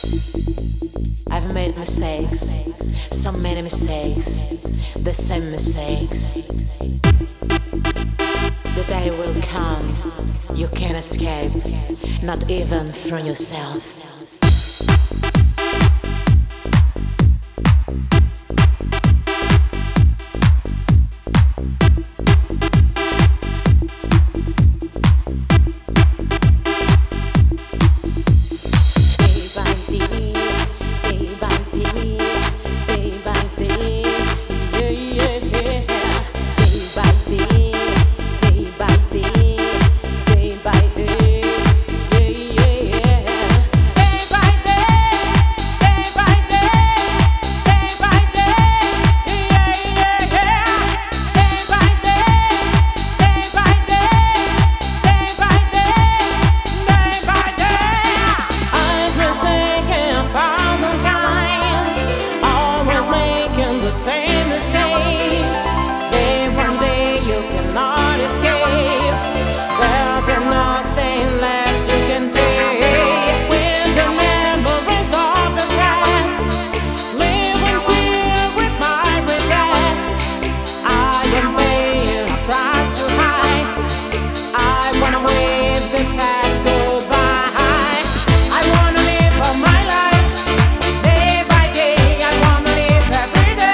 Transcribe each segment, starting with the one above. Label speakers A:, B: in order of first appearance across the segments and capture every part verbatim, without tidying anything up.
A: I've made mistakes, so many mistakes, the same mistakes. The day will come, you can't escape, not even from yourself.
B: The same mistakes, then one day you cannot escape. There'll be nothing left you can take. With the memories of the past, living filled with my regrets, I am paying a price too high. I wanna wave the past goodbye. I wanna live for my life, day by day. I wanna live every day.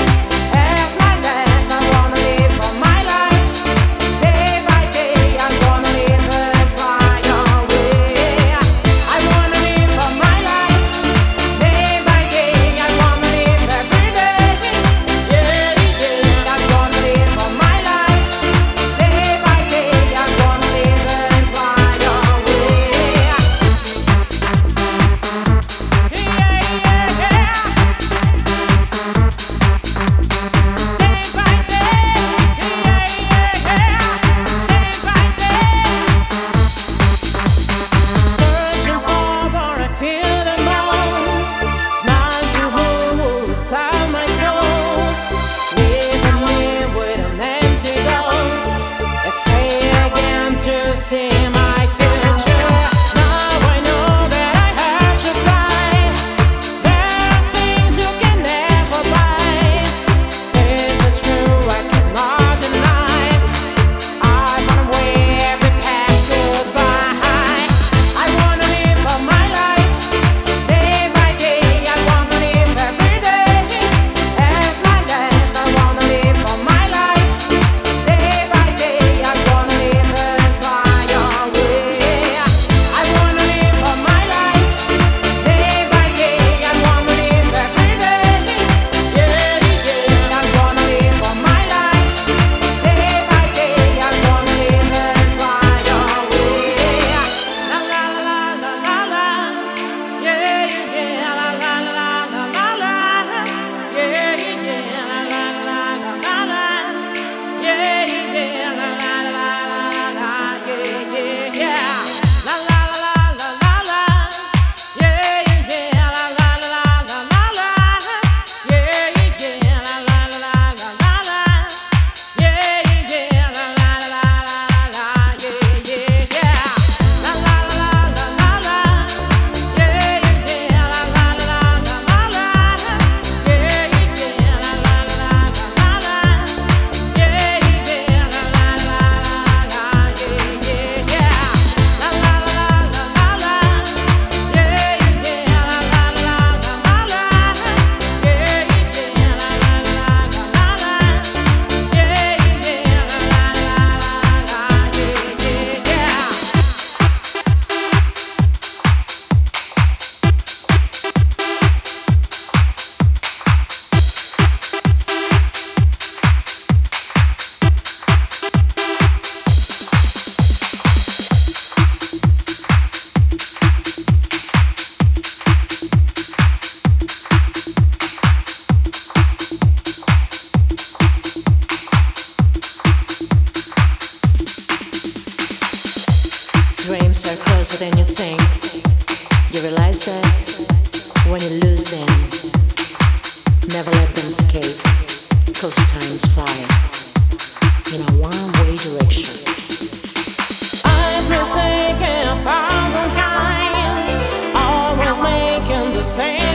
B: See my future. Now I know that I have to try. There are things you can never buy. This is true, I cannot deny. I wanna wave the past goodbye. I wanna live for my life, day by day. I wanna live every day as my last. I wanna live for my life, day by day. I wanna live dreams are closer than you think. You realize that when you lose them, never let them escape, cause time is flying in a one-way direction. I've mistaken a thousand times, always making the same